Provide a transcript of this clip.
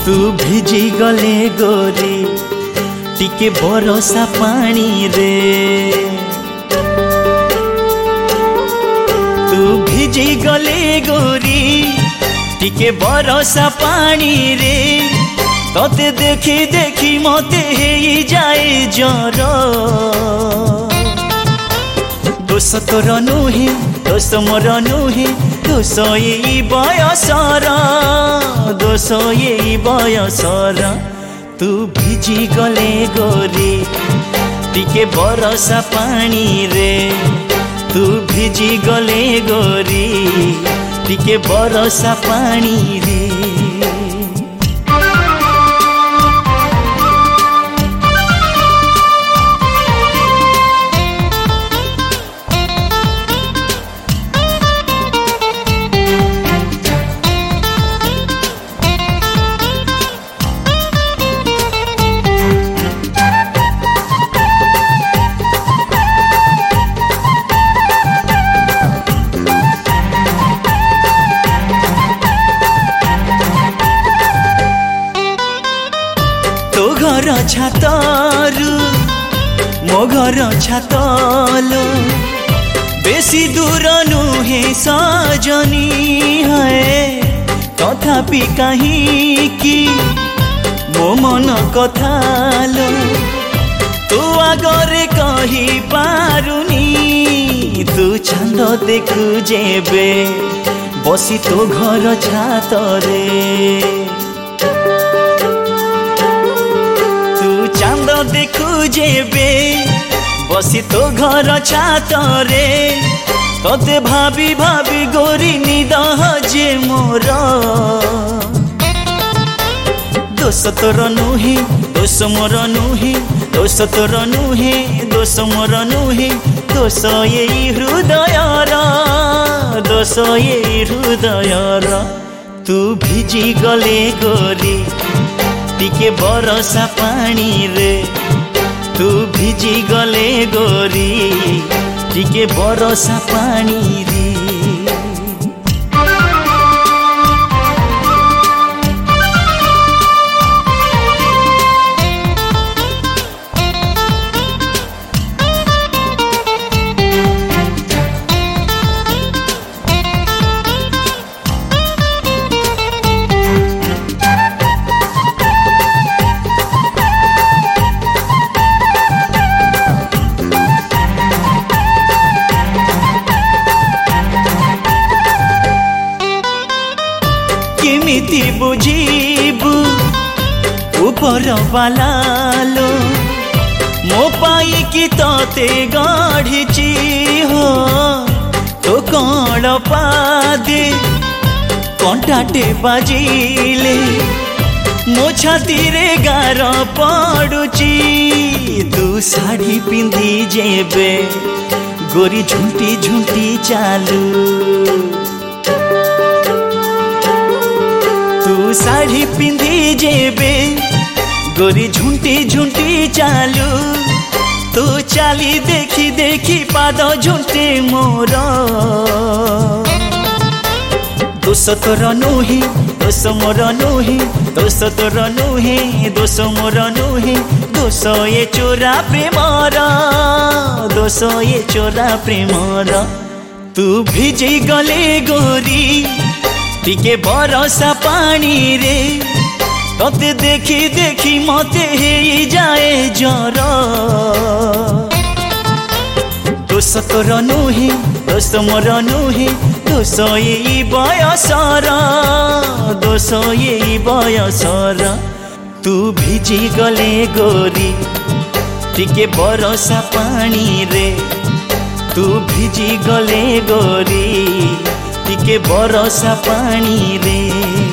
तू भिजी गले गोरी टिके बरसा पानी रे। तू भिजी गले गोरी टिके बरसा पानी रे। तते देखी देखी मते हेई जाए जर। दोष तोर नुहे दोष मोर नुहे दोष एई बयसर दोष एई बयसर। तू भिजी गले गोरी टिके बरसा पानी रे। तू भिजी गले गोरी टिके बरसा पानी रे। तो घर छातरु मो घर छातलो बेसी दूर नुहे सजनी है। तथापि कहीं कि मो मन कथालो तू आगरे कही पारुनी। तू चांद देखु जेबे बसी तो घर छातरे। चांद देखु जेबे बसी तो घर छातरे। तते भाभी भाभी गोरी निद जे मोर। दोष तोर नुहे दोष मोर नुहे दोष तोर नुहे दोष मोर नुहे दोष एई हृदयर दोष एई हृदयर। तू भिजी गले गोरी टिके बरसा पानी रे। तू भिजी गले गोरी टिके बरसा पानी रे। केमिति बुझीबू ऊपर बालालो मो पाई कि तते गढ़िची हो। तो कण पादे कंटाटे बाजिले मो छाती रे गार पड़ुची। तू साड़ी पिंधी जेबे गोरी झुंटी झुंटी चालू। तू साड़ी पिंधी जेबे गोरी झुंटी झुंटी चालू। तू चाली देखी देखी पाद झुंटे मोर। दोष तोर नुहे दोष मोर नुहे दोष तोर नुहे दोष मोर नुहे दोष ये चोरा प्रेमर दोष ये चोरा प्रेमर। तू भिजी गले गोरी टिके बरसा पानी रे। तते देखी देखी मते हेई जाए जर। दोष तोर नुहे दोष मोर नुहे दोष एई बयसर दोष एई बयसर। तू भिजी गले गोरी टिके बरसा पानी रे। तू भिजी गले गोरी टिके बरसा पानी रे।